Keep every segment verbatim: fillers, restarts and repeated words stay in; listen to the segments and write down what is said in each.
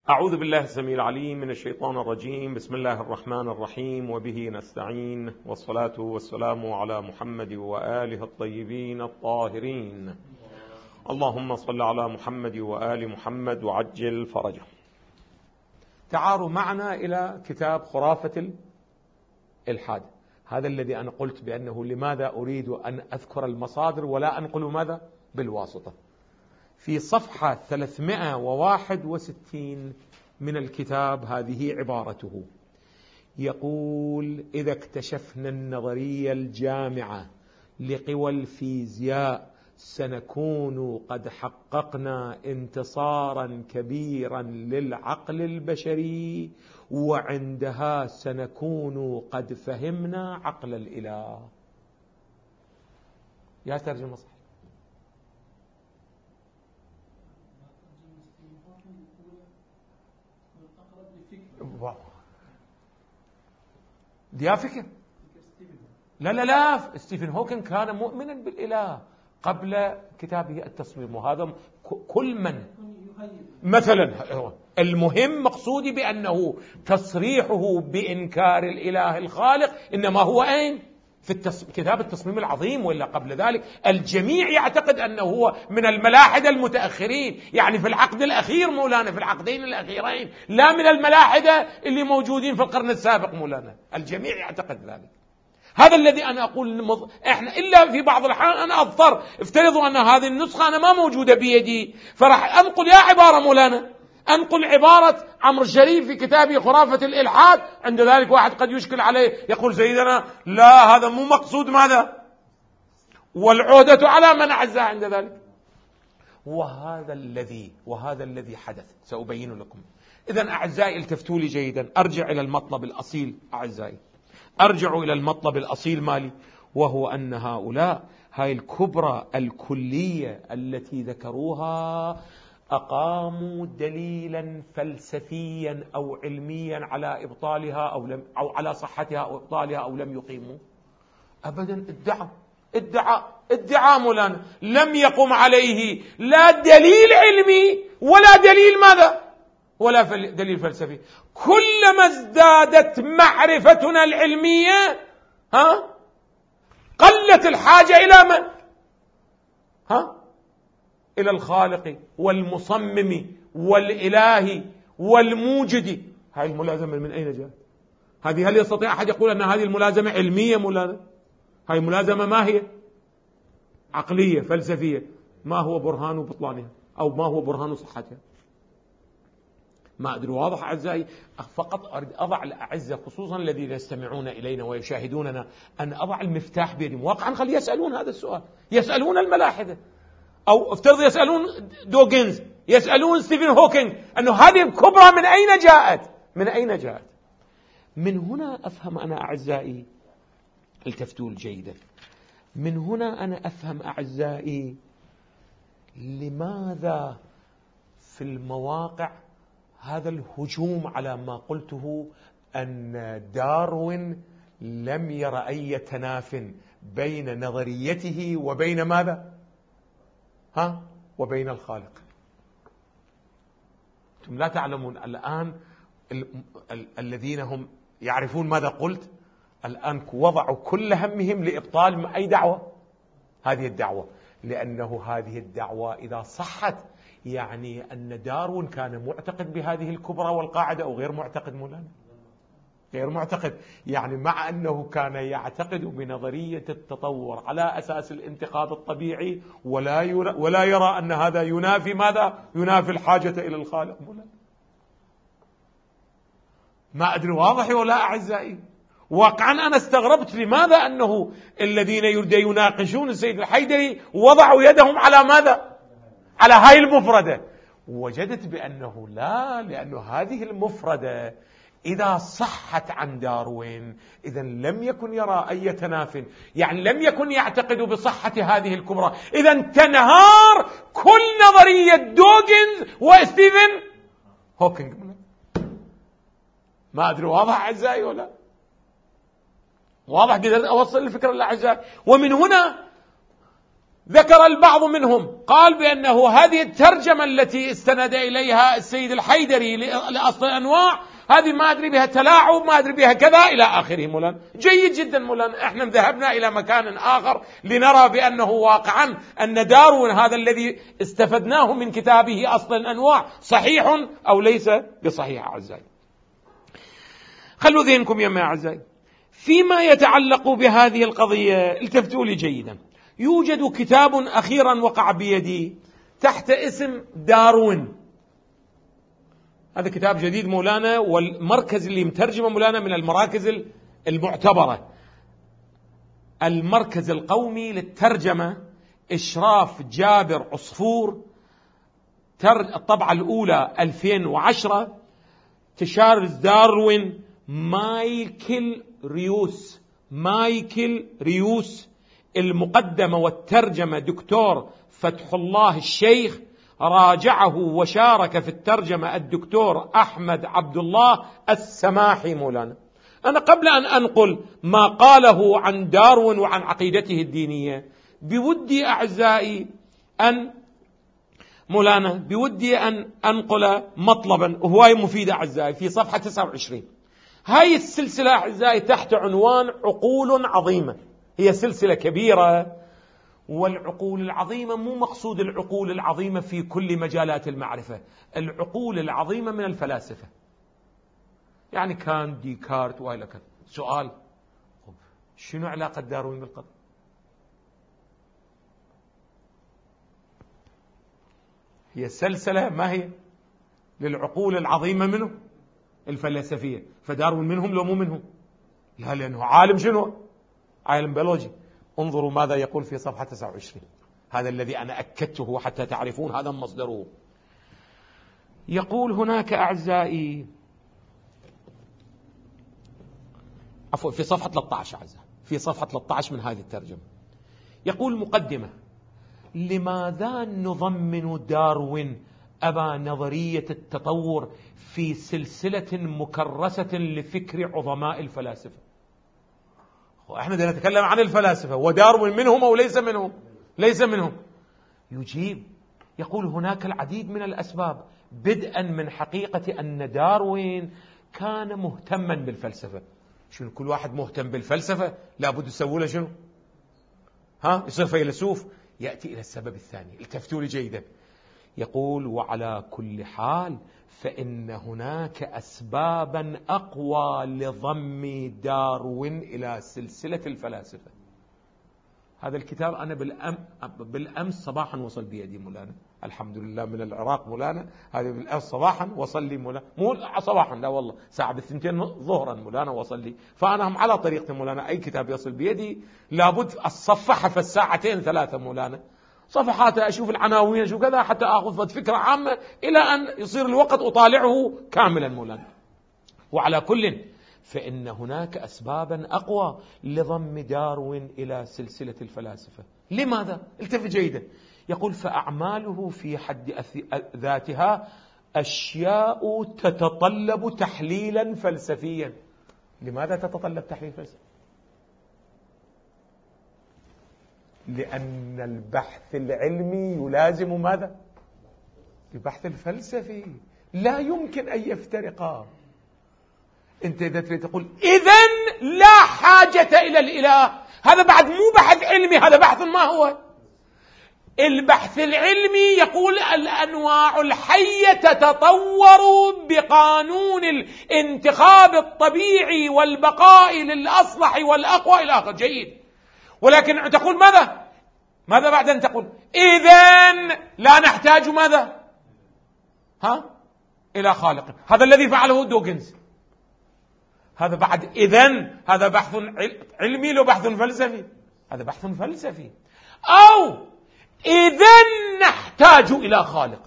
أعوذ بالله السميع العليم من الشيطان الرجيم. بسم الله الرحمن الرحيم، وبه نستعين، والصلاة والسلام على محمد وآله الطيبين الطاهرين. اللهم صل على محمد وآل محمد وعجل فرجه. تعالوا معنا إلى كتاب خرافة الإلحاد، هذا الذي أنا قلت بأنه لماذا أريد أن أذكر المصادر ولا أنقل ماذا بالواسطة. في صفحة ثلاثمائة وواحد وستين من الكتاب هذه عبارته، يقول: إذا اكتشفنا النظرية الجامعة لقوى الفيزياء سنكون قد حققنا انتصارا كبيرا للعقل البشري، وعندها سنكون قد فهمنا عقل الإله. يا ترجمة صحيح. دي فكر. لا لا لا ستيفن هوكينج كان مؤمنا بالإله قبل كتابه التصميم، وهذا كل من مثلا المهم مقصودي بأنه تصريحه بإنكار الإله الخالق إنما هو أين؟ في التص... كتاب التصميم العظيم، ولا قبل ذلك الجميع يعتقد أنه هو من الملاحدة المتأخرين، يعني في العقد الأخير مولانا، في العقدين الأخيرين، لا من الملاحدة اللي موجودين في القرن السابق مولانا، الجميع يعتقد ذلك. هذا الذي أنا أقول مض... إحنا إلا في بعض الأحيان أنا أضطر، افترضوا أن هذه النسخة أنا ما موجودة بيدي، فرح أنقل يا عبارة مولانا، أنقل عبارة عمرو الشريف في كتابه خرافة الإلحاد. عند ذلك واحد قد يشكل عليه يقول: سيدنا لا، هذا مو مقصود ماذا؟ والعودة على من أعزاه عند ذلك. وهذا الذي وهذا الذي حدث، سأبين لكم. إذن أعزائي التفتوا لي جيدا، أرجع إلى المطلب الأصيل. أعزائي أرجع إلى المطلب الأصيل مالي، وهو أن هؤلاء هاي الكبرى الكلية التي ذكروها أقاموا دليلا فلسفيا أو علميا على إبطالها أو لم أو على صحتها أو إبطالها أو لم يقيموا أبدا. ادعى ادعى ادعى مولانا لم يقم عليه لا دليل علمي ولا دليل ماذا ولا فل... دليل فلسفي. كلما ازدادت معرفتنا العلمية ها قلت الحاجة إلى من؟ ها إلى الخالق والمصمم والإله والموجد. هذه الملازمة من أين جاءت؟ هذه هل يستطيع أحد يقول أن هذه الملازمة علمية مولانا؟ هذه ملازمة ما هي؟ عقلية فلسفية. ما هو برهان بطلانها أو ما هو برهان صحتها؟ ما أدري. واضح أعزائي؟ فقط أريد أضع الأعزة خصوصا الذين يستمعون إلينا ويشاهدوننا أن أضع المفتاح بيدهم. واقعا خلي يسألون هذا السؤال، يسألون الملاحدة، أو افترض يسألون دوغنز، يسألون ستيفن هوكينج، أنه هذه الكبرى من أين جاءت؟ من أين جاءت؟ من هنا أفهم أنا أعزائي التفتوا جيدا، من هنا أنا أفهم أعزائي لماذا في المواقع هذا الهجوم على ما قلته أن داروين لم ير أي تناف بين نظريته وبين ماذا؟ ها؟ وبين الخالق. أنتم لا تعلمون الآن ال ال الذين هم يعرفون ماذا قلت الآن وضعوا كل همهم لإبطال أي دعوة، هذه الدعوة، لأنه هذه الدعوة إذا صحت يعني أن داروين كان معتقد بهذه الكبرى والقاعدة أو غير معتقد مولانا؟ غير معتقد. يعني مع أنه كان يعتقد بنظرية التطور على أساس الانتقاض الطبيعي ولا يرى ولا يرى أن هذا ينافي ماذا؟ ينافي الحاجة إلى الخالق مولانا. ما أدري واضح ولا أعزائي؟ واقعا أنا استغربت لماذا أنه الذين يناقشون السيد الحيدري وضعوا يدهم على ماذا؟ على هاي المفردة. وجدت بأنه لا، لأنه هذه المفردة إذا صحت عن داروين إذا لم يكن يرى أي تناف، يعني لم يكن يعتقد بصحة هذه الكبرى، إذا تنهار كل نظرية دوغنز وستيفن هوكينج. ما أدري واضح أعزائي ولا؟ واضح؟ قدرت أوصل الفكرة للأعزائي. ومن هنا ذكر البعض منهم قال بأنه هذه الترجمة التي استند إليها السيد الحيدري لأصل الأنواع هذه ما أدري بها تلاعب، ما أدري بها كذا إلى آخره. مولانا جيد جدا مولانا، احنا ذهبنا إلى مكان آخر لنرى بأنه واقعا أن داروين هذا الذي استفدناه من كتابه أصل الأنواع صحيح أو ليس بصحيح. أعزائي خلوا ذهنكم يا أعزائي فيما يتعلق بهذه القضية. التفتوا لي جيدا، يوجد كتاب أخيرا وقع بيدي تحت اسم داروين. هذا كتاب جديد مولانا، والمركز اللي مترجمه مولانا من المراكز المعتبرة، المركز القومي للترجمة، إشراف جابر عصفور، الطبعة الأولى ألفين وعشرة، تشارلز داروين، مايكل ريوس مايكل ريوس المقدمة والترجمة دكتور فتح الله الشيخ، راجعه وشارك في الترجمة الدكتور أحمد عبد الله السماحي. مولانا أنا قبل أن أنقل ما قاله عن داروين وعن عقيدته الدينية بودي أعزائي أن مولانا بودي أن أنقل مطلبا وهواي مفيد أعزائي في صفحة تسعة وعشرين. هاي السلسلة أعزائي تحت عنوان عقول عظيمة، هي سلسلة كبيرة، والعقول العظيمة مو مقصود العقول العظيمة في كل مجالات المعرفة، العقول العظيمة من الفلاسفة، يعني كان ديكارت وإلى كذا. سؤال، شنو علاقة داروين بالقدر؟ هي سلسلة ما هي للعقول العظيمة منه الفلسفية، فداروين منهم لو مو منهم؟ لا، لأنه عالم شنو؟ عالم بيولوجي. انظروا ماذا يقول في صفحة تسعة وعشرين، هذا الذي أنا أكدته حتى تعرفون هذا مصدره. يقول هناك أعزائي عفوا في صفحة ثلاثة عشر أعزائي في صفحة ثلاثة عشر من هذه الترجمة، يقول مقدمة: لماذا نضمن داروين أبا نظرية التطور في سلسلة مكرسة لفكر عظماء الفلاسفة؟ احنا نتكلم عن الفلاسفة، وداروين منهم أو ليس منهم؟ ليس منهم. يجيب يقول هناك العديد من الأسباب، بدءا من حقيقة أن داروين كان مهتما بالفلسفة. شنو كل واحد مهتم بالفلسفة لابد يسوي له شنو؟ ها يصير فيلسوف. يأتي إلى السبب الثاني، التفتوا لي جيدا. يقول: وعلى كل حال فإن هناك أسبابا أقوى لضم داروين إلى سلسلة الفلاسفة. هذا الكتاب أنا بالأم بالأمس صباحا وصل بيدي مولانا، الحمد لله من العراق مولانا، هذا بالأمس صباحا وصل لي مولانا، مو صباحا لا والله ساعة بالثنتين ظهرا مولانا وصل لي. فأنا هم على طريقة مولانا، أي كتاب يصل بيدي لابد أصفحه في الساعتين ثلاثة مولانا، صفحات أشوف العناوين أشوف كذا حتى أخذ فكرة عامة إلى أن يصير الوقت أطالعه كاملا مولانا. وعلى كل فإن هناك أسبابا أقوى لضم داروين إلى سلسلة الفلاسفة. لماذا؟ التفت جيدا. يقول: فأعماله في حد ذاتها أشياء تتطلب تحليلا فلسفيا. لماذا تتطلب تحليل فلسفي؟ لأن البحث العلمي يلازم ماذا؟ البحث الفلسفي، لا يمكن أن يفترقا. أنت إذا تريد تقول إذن لا حاجة إلى الإله، هذا بعد مو بحث علمي، هذا بحث ما هو؟ البحث العلمي يقول الأنواع الحية تتطور بقانون الانتخاب الطبيعي والبقاء للأصلح والأقوى إلى آخره. جيد، ولكن تقول ماذا؟ ماذا بعد أن تقول إذن لا نحتاج ماذا؟ ها؟ إلى خالق. هذا الذي فعله دوغنز. هذا بعد إذن هذا بحث علمي لو بحث فلسفي؟ هذا بحث فلسفي. أو إذن نحتاج إلى خالق.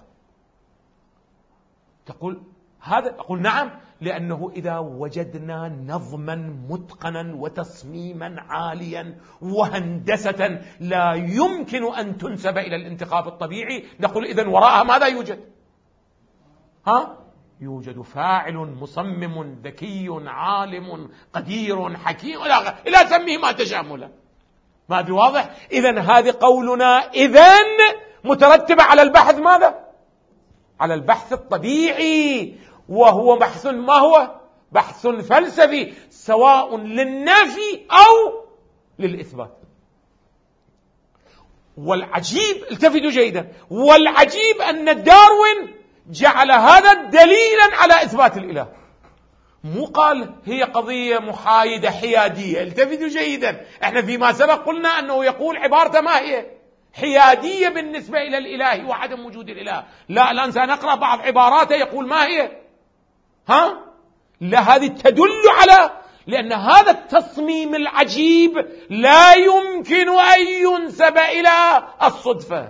تقول هذا، أقول نعم، لأنه إذا وجدنا نظما متقنا وتصميما عاليا وهندسة لا يمكن أن تنسب إلى الانتخاب الطبيعي، نقول إذن وراءها ماذا يوجد؟ ها؟ يوجد فاعل مصمم ذكي عالم قدير حكيم إلى سميه ما تشاء مولا. ما أدري واضح؟ إذن هذه قولنا إذن مترتبة على البحث ماذا؟ على البحث الطبيعي، وهو بحث ما هو؟ بحث فلسفي، سواء للنفي أو للإثبات. والعجيب، التفتوا جيدا، والعجيب أن داروين جعل هذا دليلا على إثبات الإله، مو قال هي قضية محايدة حيادية. التفتوا جيدا، احنا فيما سبق قلنا أنه يقول عبارته ما هي؟ حيادية بالنسبة إلى الإله وعدم وجود الإله. لا، الآن سنقرأ بعض عباراته يقول ما هي؟ ها؟ لا، هذه تدل على، لأن هذا التصميم العجيب لا يمكن أن ينسب إلى الصدفة.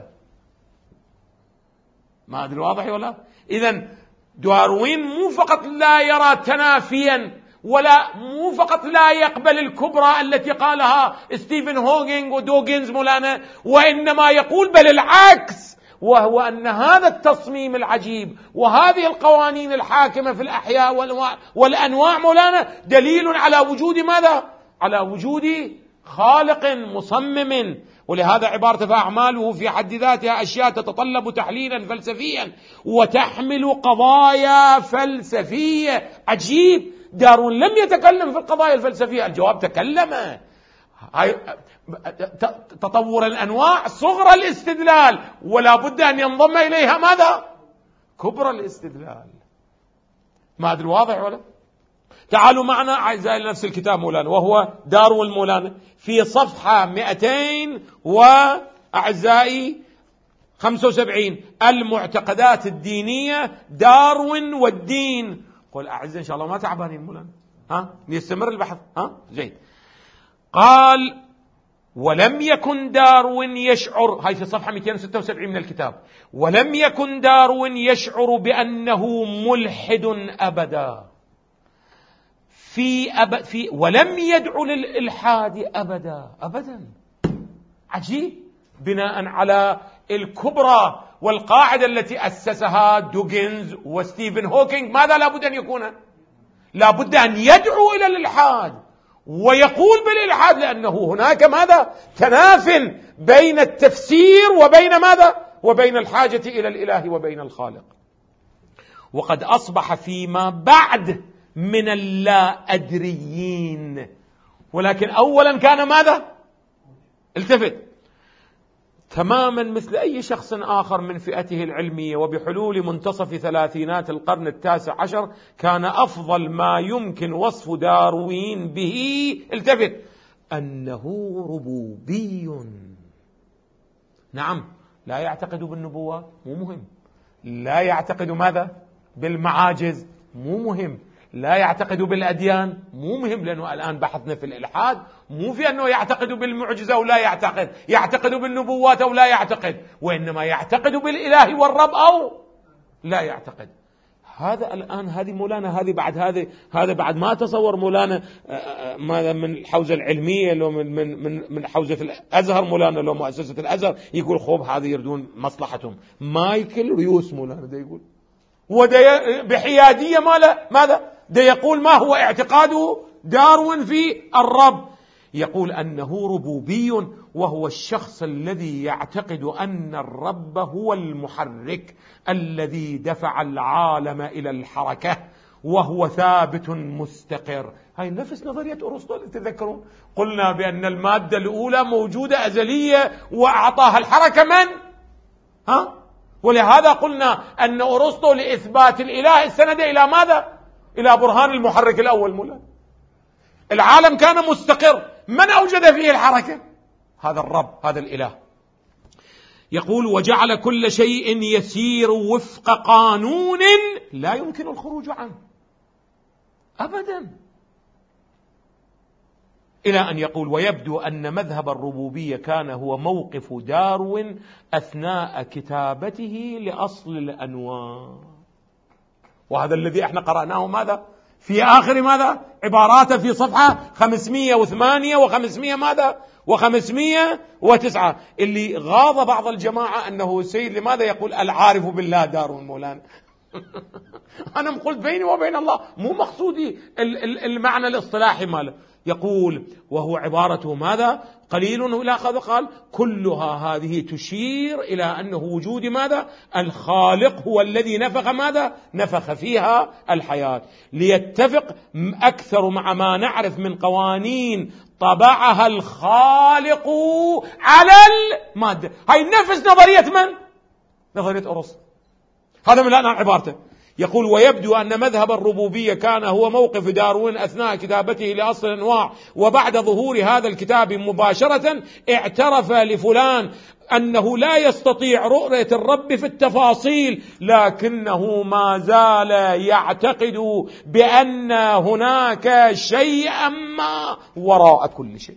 ما أدري واضح ولا؟ إذن داروين مو فقط لا يرى تنافيا، ولا مو فقط لا يقبل الكبرى التي قالها ستيفن هوكينج ودوغنز مولانا، وإنما يقول بل العكس، وهو أن هذا التصميم العجيب وهذه القوانين الحاكمة في الأحياء والأنواع مولانا دليل على وجود ماذا؟ على وجود خالق مصمم. ولهذا عبارة فأعماله في حد ذاتها أشياء تتطلب تحليلا فلسفيا وتحمل قضايا فلسفية. عجيب، داروين لم يتكلم في القضايا الفلسفية، الجواب تكلم. تطور الأنواع صغر الاستدلال، ولا بد أن ينضم إليها ماذا؟ كبر الاستدلال. ما أدري واضح ولا؟ تعالوا معنا أعزائي نفس الكتاب مولانا، وهو داروين مولانا في صفحة مئتين وأعزائي خمسة وسبعين، المعتقدات الدينية، داروين والدين. قل أعزائي إن شاء الله ما تعبانين مولانا، ها نستمر البحث، ها جيد. قال ولم يكن داروين يشعر، هاي في صفحة مئتين وستة وسبعين من الكتاب، ولم يكن داروين يشعر بأنه ملحد أبدا في, أب... في ولم يدعو للإلحاد أبدا أبدا. عجيب، بناء على الكبرى والقاعدة التي أسسها دوغنز وستيفن هوكينج، ماذا لابد أن يكون؟ لابد أن يدعو إلى الإلحاد ويقول بالإلحاد، لأنه هناك ماذا؟ تناف بين التفسير وبين ماذا؟ وبين الحاجة إلى الإله وبين الخالق. وقد أصبح فيما بعد من اللا أدريين، ولكن أولا كان ماذا؟ التفت، تماما مثل أي شخص آخر من فئته العلمية، وبحلول منتصف ثلاثينات القرن التاسع عشر كان أفضل ما يمكن وصف داروين به، التفت، أنه ربوبي. نعم، لا يعتقد بالنبوات، مو مهم. لا يعتقد ماذا؟ بالمعاجز، مو مهم. لا يعتقد بالأديان، مو مهم، لأنه الآن بحثنا في الإلحاد مو في أنه يعتقد بالمعجزة ولا يعتقد، يعتقد بالنبوات أو لا يعتقد، وإنما يعتقد بالإله والرب أو لا يعتقد. هذا الآن، هذه مولانا، هذه بعد هذه هذا بعد ما تصور مولانا ماذا من الحوزة العلمية، لو من من من من حوزة الأزهر مولانا، لو مؤسسة الأزهر يقول خوب هذه يردون مصلحتهم. مايكل ريوس مولانا ده يقول، وده بحيادية ماذا ماذا ده يقول ما هو اعتقاده داروين في الرب؟ يقول أنه ربوبي، وهو الشخص الذي يعتقد أن الرب هو المحرك الذي دفع العالم إلى الحركة، وهو ثابت مستقر. هاي نفس نظرية أرسطو، تذكرون قلنا بأن المادة الأولى موجودة أزلية وأعطاها الحركة من؟ ها؟ ولهذا قلنا أن أرسطو لإثبات الإله استند إلى ماذا؟ إلى برهان المحرك الأول مولانا. العالم كان مستقر، من أوجد فيه الحركة؟ هذا الرب، هذا الإله. يقول وجعل كل شيء يسير وفق قانون لا يمكن الخروج عنه أبدا، إلى أن يقول ويبدو أن مذهب الربوبية كان هو موقف داروين أثناء كتابته لأصل الأنواع. وهذا الذي احنا قرأناه ماذا؟ في آخر ماذا؟ عباراته في صفحة خمسمائة وثمانية وخمسمائة ماذا؟ وخمسمائة وتسعة، اللي غاض بعض الجماعة أنه سيد لماذا يقول العارف بالله داروين مولانا. أنا قلت بيني وبين الله، مو مقصودي المعنى الاصطلاحي ماله. يقول وهو عبارته ماذا؟ قليل إلى آخر، قال كلها هذه تشير إلى أنه وجود ماذا؟ الخالق هو الذي نفخ ماذا؟ نفخ فيها الحياة، ليتفق أكثر مع ما نعرف من قوانين طبعها الخالق على المادة. هاي نفس نظرية من؟ نظرية أرسطو. هذا من الآن عبارته. يقول ويبدو أن مذهب الربوبية كان هو موقف داروين أثناء كتابته لأصل الأنواع، وبعد ظهور هذا الكتاب مباشرة اعترف لفلان أنه لا يستطيع رؤية الرب في التفاصيل، لكنه ما زال يعتقد بأن هناك شيئا ما وراء كل شيء.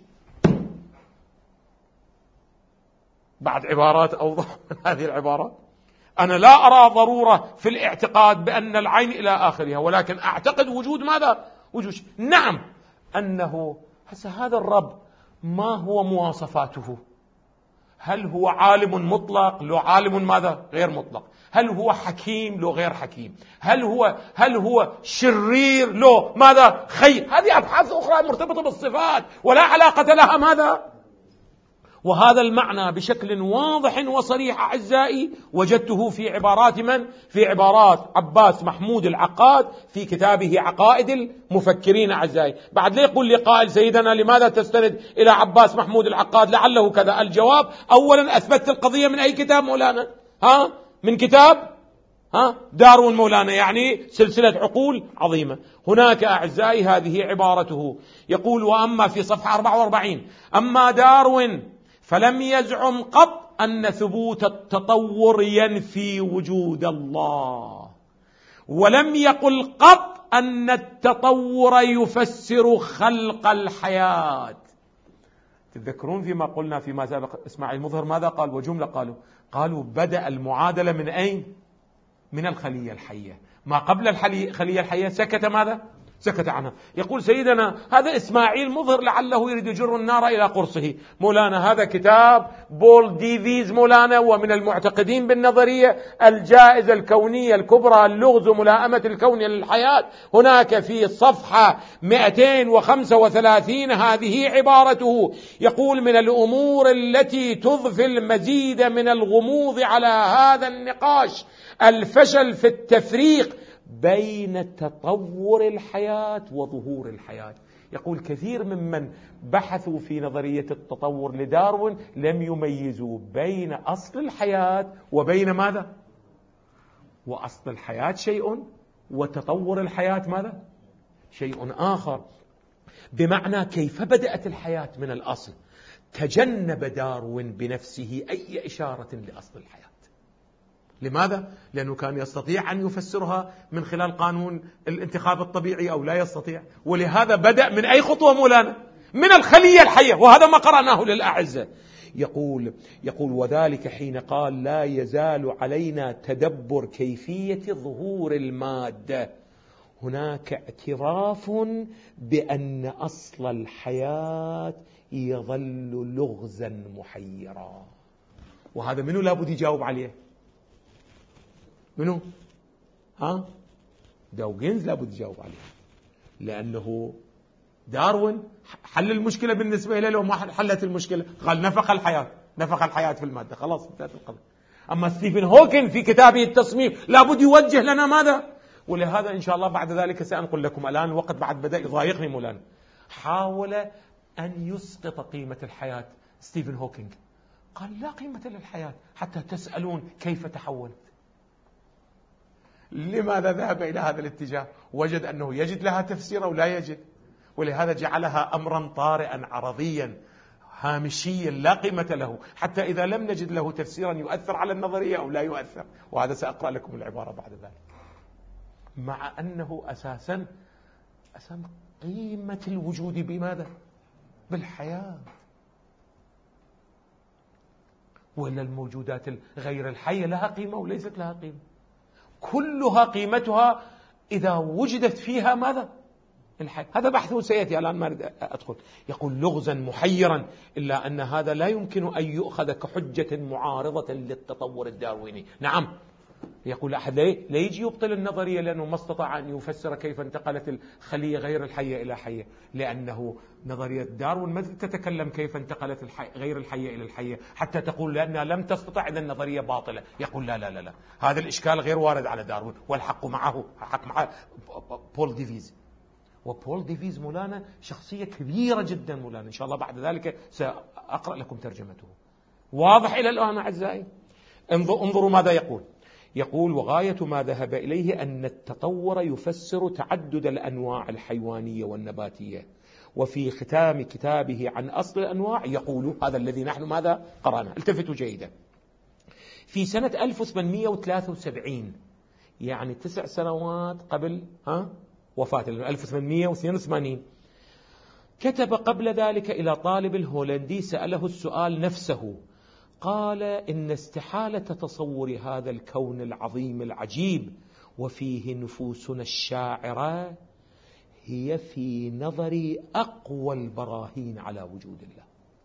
بعد عبارات أوضح من هذه العبارات. أنا لا أرى ضرورة في الاعتقاد بأن العين إلى آخرها، ولكن أعتقد وجود ماذا؟ وجود شيء. نعم أنه هسه هذا الرب ما هو مواصفاته؟ هل هو عالم مطلق لو عالم ماذا؟ غير مطلق؟ هل هو حكيم لو غير حكيم؟ هل هو هل هو شرير لو ماذا؟ خير؟ هذه أبحاث أخرى مرتبطة بالصفات ولا علاقة لها ماذا؟ وهذا المعنى بشكل واضح وصريح أعزائي وجدته في عبارات من؟ في عبارات عباس محمود العقاد في كتابه عقائد المفكرين أعزائي. بعد لا يقول لي قائل سيدنا لماذا تستند إلى عباس محمود العقاد لعله كذا؟ الجواب أولا أثبت القضية من أي كتاب مولانا؟ ها؟ من كتاب ها؟ داروين مولانا، يعني سلسلة عقول عظيمة. هناك أعزائي هذه عبارته. يقول وأما في صفحة أربعة وأربعين أما داروين فلم يزعم قط أن ثبوت التطور ينفي وجود الله، ولم يقل قط أن التطور يفسر خلق الحياة. تذكرون فيما قلنا فيما سبق إسماعيل مظهر ماذا قال؟ وجملة قالوا قالوا بدأ المعادلة من أين؟ من الخلية الحية. ما قبل الخلية الحية سكت ماذا؟ سكت عنها. يقول سيدنا هذا إسماعيل مظهر لعله يريد يجر النار إلى قرصه. مولانا هذا كتاب بول ديفيز مولانا، ومن المعتقدين بالنظرية الجائزة الكونية الكبرى اللغز ملائمة الكون للحياة. هناك في صفحة مئتين وخمسة وثلاثين هذه عبارته. يقول من الأمور التي تضفي المزيد من الغموض على هذا النقاش الفشل في التفريق بين تطور الحياة وظهور الحياة. يقول كثير ممن بحثوا في نظرية التطور لداروين لم يميزوا بين أصل الحياة وبين ماذا؟ وأصل الحياة شيء وتطور الحياة ماذا؟ شيء آخر. بمعنى كيف بدأت الحياة من الأصل؟ تجنب داروين بنفسه أي إشارة لأصل الحياة. لماذا؟ لأنه كان يستطيع أن يفسرها من خلال قانون الانتخاب الطبيعي أو لا يستطيع، ولهذا بدأ من أي خطوة مولانا؟ من الخلية الحية، وهذا ما قرأناه للأعزة. يقول يقول وذلك حين قال لا يزال علينا تدبر كيفية ظهور المادة، هناك اعتراف بأن أصل الحياة يظل لغزا محيرا. وهذا منو لابد يجاوب عليه؟ منو؟ ها؟ داوجنز لابد يجاوب عليه، لأنه داروين حل المشكلة بالنسبة له، لو ما حلت المشكلة قال نفخ الحياة، نفخ الحياة في المادة، خلاص انتهت القضية. أما ستيفن هوكينج في كتابه التصميم لابد يوجه لنا ماذا؟ ولهذا إن شاء الله بعد ذلك سأنقل لكم. الآن الوقت بعد بدأ يضايقني مولانا. حاول أن يسقط قيمة الحياة ستيفن هوكينج، قال لا قيمة للحياة حتى تسألون كيف تحولت. لماذا ذهب إلى هذا الاتجاه؟ وجد أنه يجد لها تفسير أو لا يجد، ولهذا جعلها أمرا طارئا عرضيا هامشيا لا قيمة له، حتى إذا لم نجد له تفسيرا يؤثر على النظرية أو لا يؤثر. وهذا سأقرأ لكم العبارة بعد ذلك. مع أنه أساسا أساسا قيمة الوجود بماذا؟ بالحياة. وإلا الموجودات غير الحية لها قيمة وليست لها قيمة، كلها قيمتها إذا وجدت فيها ماذا؟ الحي. هذا بحثه سيأتي، الآن ما أريد أدخل. يقول لغزا محيرا، إلا أن هذا لا يمكن أن يؤخذ كحجة معارضة للتطور الدارويني. نعم يقول أحد ليه؟ لا يجي يبطل النظرية لأنه ما استطاع أن يفسر كيف انتقلت الخلية غير الحية إلى حية، لأنه نظرية داروين ما تتكلم كيف انتقلت الحي... غير الحية إلى الحية حتى تقول لأنها لم تستطع إذا النظرية باطلة. يقول لا لا لا لا، هذا الإشكال غير وارد على داروين، والحق معه، حق مع بول ديفيز. وبول ديفيز مولانا شخصية كبيرة جدا مولانا، إن شاء الله بعد ذلك سأقرأ لكم ترجمته. واضح إلى الآن أعزائي؟ انظروا ماذا يقول. يقول وغاية ما ذهب إليه أن التطور يفسر تعدد الأنواع الحيوانية والنباتية. وفي ختام كتابه عن أصل الأنواع يقول هذا الذي نحن ماذا قرأنا، التفتوا جيدا، في سنة ألف وثمانمئة وثلاثة وسبعين، يعني تسع سنوات قبل ها وفاته ألف وثمانمئة واثنين وثمانين، كتب قبل ذلك إلى طالب الهولندي سأله السؤال نفسه، قال إن استحالة تصور هذا الكون العظيم العجيب وفيه نفوسنا الشاعرة هي في نظري أقوى البراهين على وجود الله.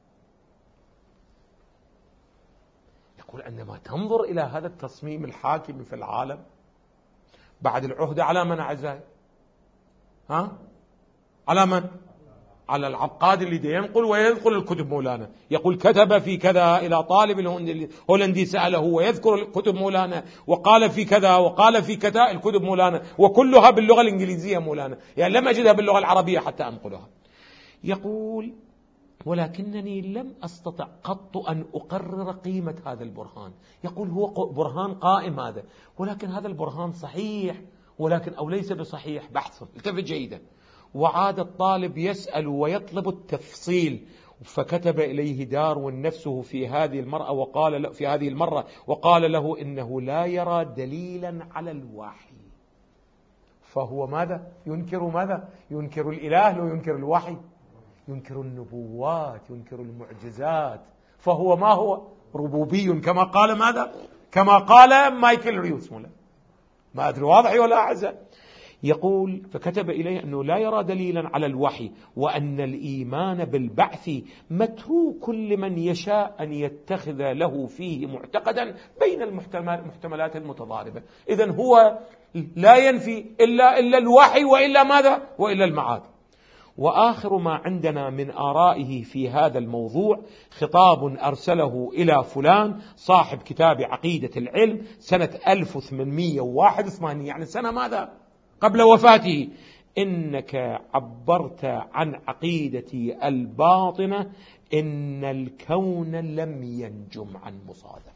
يقول عندما تنظر إلى هذا التصميم الحاكم في العالم بعد العهدة على من أعزائي؟ ها؟ على من؟ على العقاد اللي ينقل ويذكر الكتب مولانا، يقول كتب في كذا إلى طالب الهولندي سأله ويذكر الكتب مولانا، وقال في كذا وقال في كذا الكتب مولانا، وكلها باللغة الإنجليزية مولانا، يعني لم أجدها باللغة العربية حتى أنقلها. يقول ولكنني لم أستطع قط أن أقرر قيمة هذا البرهان. يقول هو برهان قائم هذا، ولكن هذا البرهان صحيح ولكن أو ليس بصحيح، بحث. التفت جيدا. وعاد الطالب يسأل ويطلب التفصيل، فكتب إليه داروين نفسه في هذه المرة وقال في هذه المرة وقال له إنه لا يرى دليلا على الوحي. فهو ماذا؟ ينكر ماذا؟ ينكر الإله، لو ينكر الوحي، ينكر النبوات، ينكر المعجزات. فهو ما هو؟ ربوبي كما قال ماذا؟ كما قال مايكل ريوس مولا. ما أدري واضح ولا أعزاء؟ يقول فكتب إليه أنه لا يرى دليلا على الوحي، وأن الإيمان بالبعث متروك لمن يشاء أن يتخذ له فيه معتقدا بين المحتملات المتضاربة. إذن هو لا ينفي إلا, إلا الوحي وإلا ماذا؟ وإلا المعاد. وآخر ما عندنا من آرائه في هذا الموضوع خطاب أرسله إلى فلان صاحب كتاب عقيدة العلم سنة ألف وثمانمئة وواحد وثمانين، يعني سنة ماذا؟ قبل وفاته. إنك عبرت عن عقيدتي الباطنة، إن الكون لم ينجم عن مصادفة.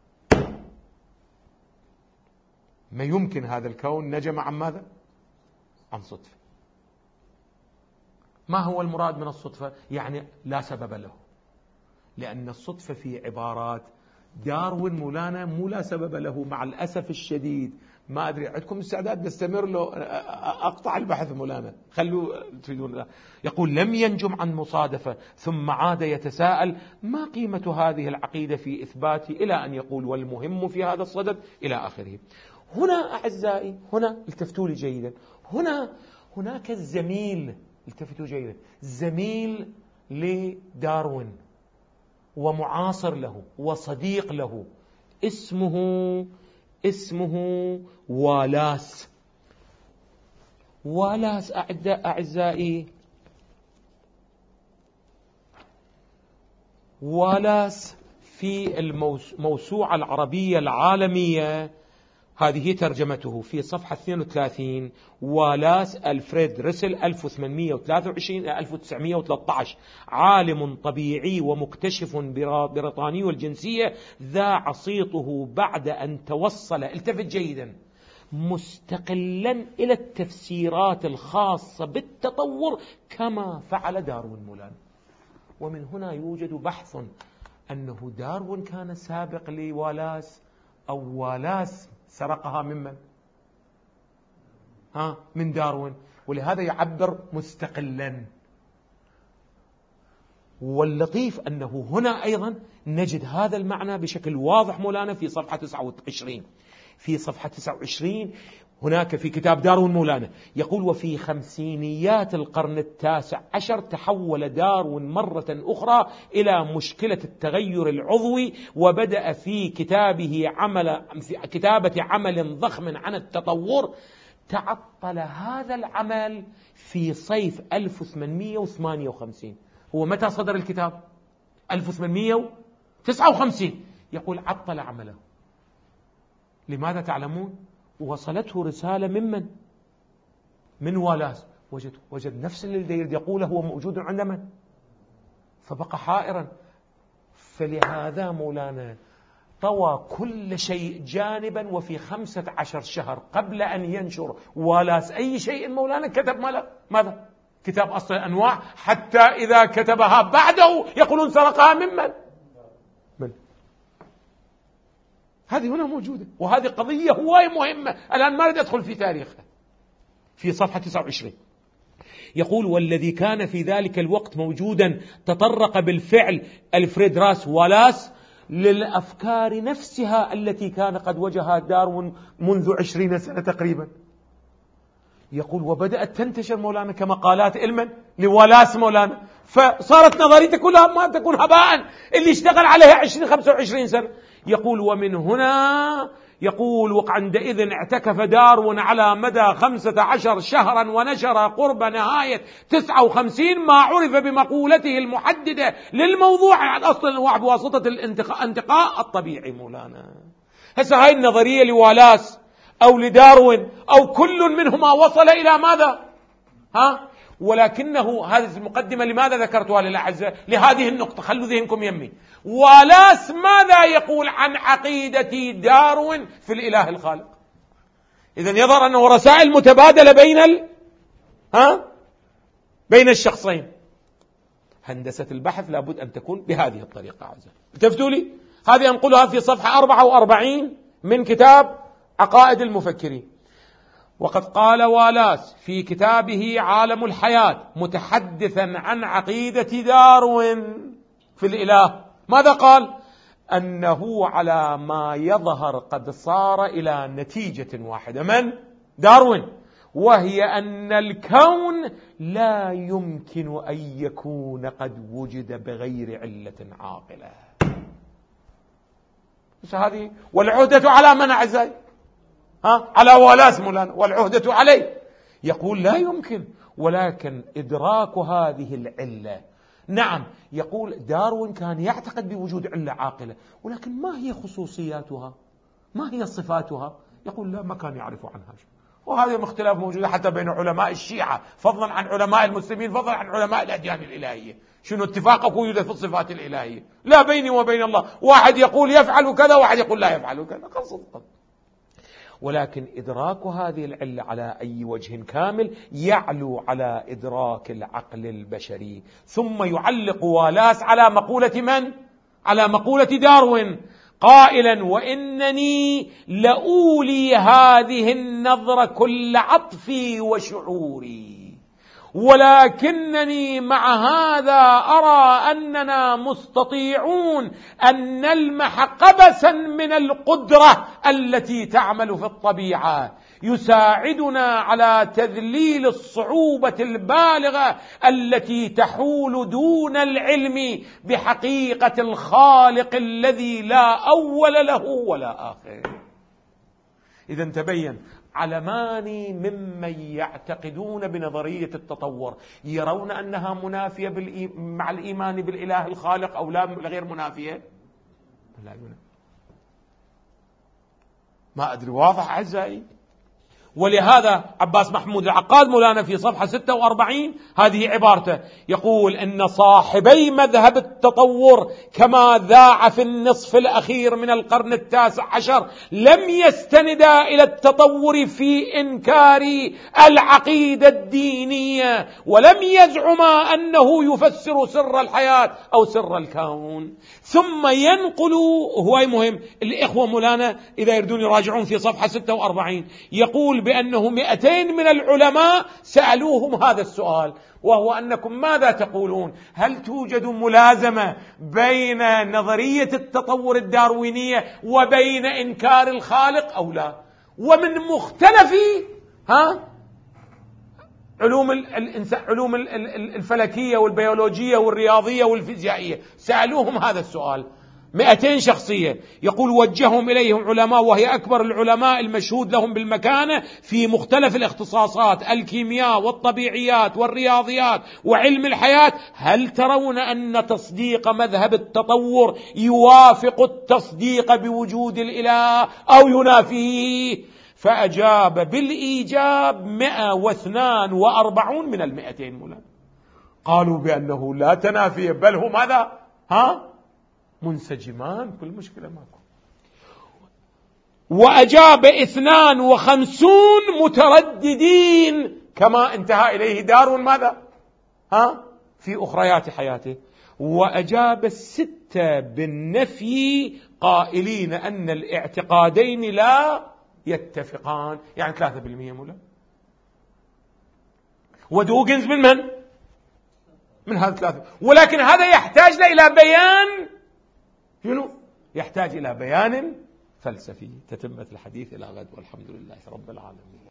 ما يمكن هذا الكون نجم عن ماذا؟ عن صدفة. ما هو المراد من الصدفة؟ يعني لا سبب له، لأن الصدفة في عبارات داروين مولانا مو لا سبب له. مع الأسف الشديد ما أدري عندكم استعداد نستمر له أقطع البحث مولانا، خلوا تريدون. يقول لم ينجم عن مصادفة، ثم عاد يتساءل ما قيمة هذه العقيدة في إثباتي، إلى أن يقول والمهم في هذا الصدد إلى آخره. هنا أعزائي، هنا التفتوا لي جيدا، هنا هناك الزميل، التفتوا جيدا، زميل لداروين ومعاصر له وصديق له، اسمه اسمه والاس. والاس أعزائي، والاس في الموسوعة العربية العالمية، هذه ترجمته في صفحة اثنين وثلاثين. والاس ألفريد ريسل ألف وثمانمئة وثلاثة وعشرين إلى ألف وتسعمئة وثلاثة عشر، عالم طبيعي ومكتشف بريطاني الجنسية، ذاع صيته بعد أن توصل، التفت جيدا، مستقلا إلى التفسيرات الخاصة بالتطور كما فعل داروين مولانا. ومن هنا يوجد بحث أنه داروين كان سابق لوالاس أو والاس سرقها ممن؟ ها من داروين، ولهذا يعبر مستقلا. واللطيف أنه هنا أيضا نجد هذا المعنى بشكل واضح مولانا في صفحة تسعة وعشرين. في صفحة تسعة وعشرين هناك في كتاب داروين مولانا يقول: وفي خمسينيات القرن التاسع عشر تحول داروين مرة أخرى إلى مشكلة التغير العضوي، وبدأ في كتابه عمل في كتابة عمل ضخم عن التطور. تعطل هذا العمل في صيف ألف وثمانمئة وثمانية وخمسين. هو متى صدر الكتاب؟ ألف وثمانمئة وتسعة وخمسين. يقول عطل عمله. لماذا تعلمون؟ وصلته رسالة ممن؟ من والاس. وجد, وجد نفس الذي يقوله هو موجود عند من؟ فبقى حائرا. فلهذا مولانا طوى كل شيء جانبا، وفي خمسة عشر شهر قبل أن ينشر والاس أي شيء مولانا كتب ماذا؟ ماذا؟ كتاب أصل الأنواع، حتى إذا كتبها بعده يقولون سرقها ممن؟ من؟ هذه هنا موجودة، وهذه قضية هواية مهمة الآن ما أريد أدخل في تاريخها. في صفحة تسعة وعشرين يقول: والذي كان في ذلك الوقت موجودا تطرق بالفعل ألفريد راس والاس للأفكار نفسها التي كان قد وجهها داروين منذ عشرين سنة تقريبا. يقول: وبدأت تنتشر مولانا كمقالات علما لوالاس مولانا، فصارت نظريته كلها ما تكون هباء اللي اشتغل عليها عشرين خمسة وعشرين سنة. يقول: ومن هنا يقول وعندئذ اعتكف داروين على مدى خمسة عشر شهرا ونشر قرب نهاية تسعة وخمسين ما عرف بمقولته المحددة للموضوع عن أصل الأنواع بواسطة الانتقاء الطبيعي مولانا. هسه هاي النظرية لوالاس أو لداروين أو كل منهما وصل إلى ماذا؟ ها؟ ولكنه هذه المقدمة لماذا ذكرتها للأعزاء؟ لهذه النقطة، خلوا ذهنكم يمي. والاس ماذا يقول عن عقيدة داروين في الإله الخالق؟ إذن يظهر أنه رسائل متبادلة بين ال... ها؟ بين الشخصين. هندسة البحث لابد أن تكون بهذه الطريقة أعزائي. التفتوا لي، هذه أنقلها في صفحة أربعة وأربعين من كتاب عقائد المفكرين. وقد قال والاس في كتابه عالم الحياة متحدثا عن عقيدة داروين في الإله، ماذا قال؟ أنه على ما يظهر قد صار إلى نتيجة واحدة. من؟ داروين. وهي أن الكون لا يمكن أن يكون قد وجد بغير علة عاقلة. بس هذه والعهدة على من أعزائي؟ ها؟ على والاس مولانا، والعهدة عليه. يقول لا يمكن، ولكن إدراك هذه العلة. نعم، يقول داروين كان يعتقد بوجود علة عاقلة، ولكن ما هي خصوصياتها؟ ما هي صفاتها؟ يقول لا، ما كان يعرف عنها شيء. وهذا اختلاف موجود حتى بين علماء الشيعة، فضلا عن علماء المسلمين، فضلا عن علماء الأديان الإلهية. شنو اتفاقك يوجد في الصفات الإلهية؟ لا بيني وبين الله، واحد يقول يفعل كذا، واحد يقول لا يفعل كذا، خلصت. ولكن إدراك هذه العلة على أي وجه كامل يعلو على إدراك العقل البشري. ثم يعلق والاس على مقولة من؟ على مقولة داروين قائلا: وإنني لأولي هذه النظرة كل عطفي وشعوري، ولكنني مع هذا أرى أننا مستطيعون أن نلمح قبسا من القدرة التي تعمل في الطبيعة يساعدنا على تذليل الصعوبة البالغة التي تحول دون العلم بحقيقة الخالق الذي لا أول له ولا آخر. إذن تبين علمان ممن يعتقدون بنظرية التطور يرون أنها منافية مع الإيمان بالإله الخالق أو لا غير منافية؟ لا يمنع. ما أدري، واضح أعزائي؟ ولهذا عباس محمود العقاد مولانا في صفحة ستة وأربعين هذه عبارته، يقول إن صاحبي مذهب التطور كما ذاع في النصف الأخير من القرن التاسع عشر لم يستندا إلى التطور في إنكار العقيدة الدينية، ولم يزعما أنه يفسر سر الحياة أو سر الكون. ثم ينقل، هو مهم الإخوة مولانا إذا يردون يراجعون في صفحة ستة وأربعين، يقول بأنه مئتين من العلماء سألوهم هذا السؤال، وهو أنكم ماذا تقولون؟ هل توجد ملازمة بين نظرية التطور الداروينية وبين إنكار الخالق أو لا؟ ومن مختلف ها علوم الإنسان، علوم الفلكية والبيولوجية والرياضية والفيزيائية، سألوهم هذا السؤال مئتين شخصية. يقول وجههم إليهم علماء، وهي أكبر العلماء المشهود لهم بالمكانة في مختلف الاختصاصات، الكيمياء والطبيعيات والرياضيات وعلم الحياة، هل ترون أن تصديق مذهب التطور يوافق التصديق بوجود الإله أو ينافيه؟ فأجاب بالإيجاب مئة واثنان وأربعون من المئتين مولانا، قالوا بأنه لا تنافي، بل هم هذا ها منسجمان، كل مشكلة ماكو. وأجاب اثنان وخمسون مترددين، كما انتهى إليه داروين ماذا ها في أخريات حياته. وأجاب الستة بالنفي قائلين أن الاعتقادين لا يتفقان، يعني ثلاثة بالمئة مولا. ودوغنز من من؟ من هذا ثلاثة. ولكن هذا يحتاج إلى بيان، شنو؟ يحتاج إلى بيان فلسفي. تتمة الحديث إلى غد، والحمد لله رب العالمين.